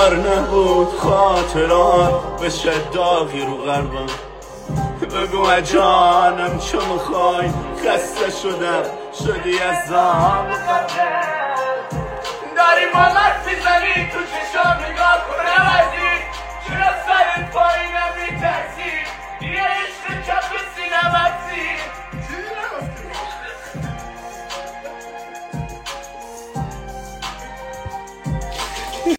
اگر نبود خاطرات بشه داغی رو قلبم. بگو جانم چه میخوای، خسته شدم شدی ازم، داری با من